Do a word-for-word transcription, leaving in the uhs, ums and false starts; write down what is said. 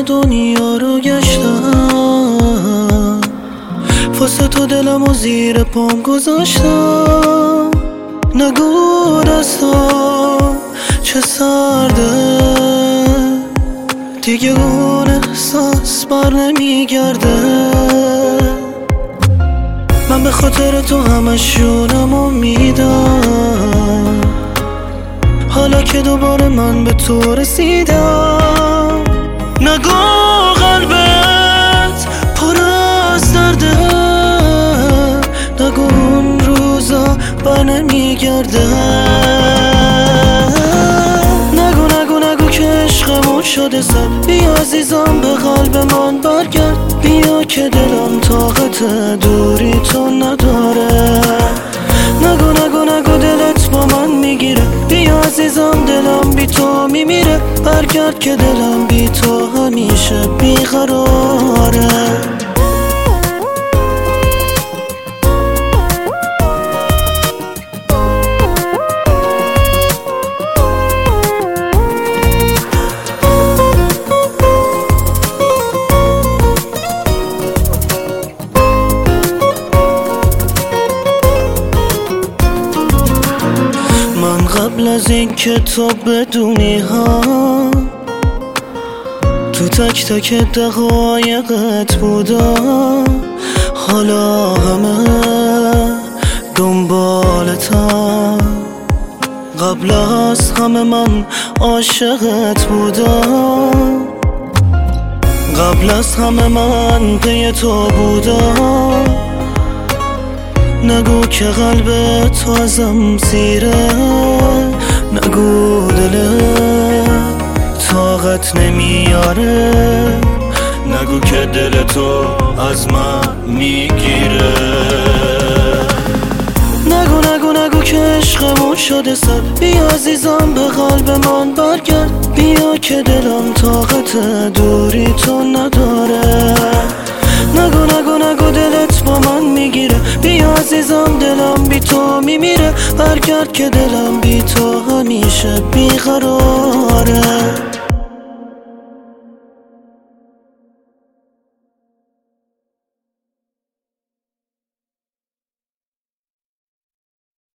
دنیا رو گشتم، واسه تو دلم و زیر پام گذاشتم. نگو دستم چه سرده، دیگه اون احساس بر نمیگرده. من به خاطر تو همشونمو میدم، حالا که دوباره من به تو رسیدم. نگو قلبت پر از درده، نگو اون روزا بر نمیگرده. نگو نگو نگو که عشقمون شده سر، بیا عزیزم به قلب من برگرد. بیا که دلم طاقت دوری تو نداره. نگو نگو نگو دلت با من میگیره، بیا عزیزم دلم بی تو میمیره. برگرد که دلم بی تو همیشه بیقراره. قبل از این که تو بدونی ها، تو تک تک دقایقت بودم. حالا همه دنبالتم، قبل از همه من عاشقت بودم. قبل از همه من پی تو بودم. نگو که قلب تو ازم سیره، نگو دلت طاقت نمیاره. نگو که دل تو از من میگیره. نگو نگو نگو که عشقمون شده سر، بیا عزیزم به قلب من برگرد. بیا که دلم طاقت دوری تو نداره. نگو نگو نگو دلت با من میگیره، بیا عزیزم دلم بی تو میمیره. برگرد که دلم بی تو همیشه بیقراره.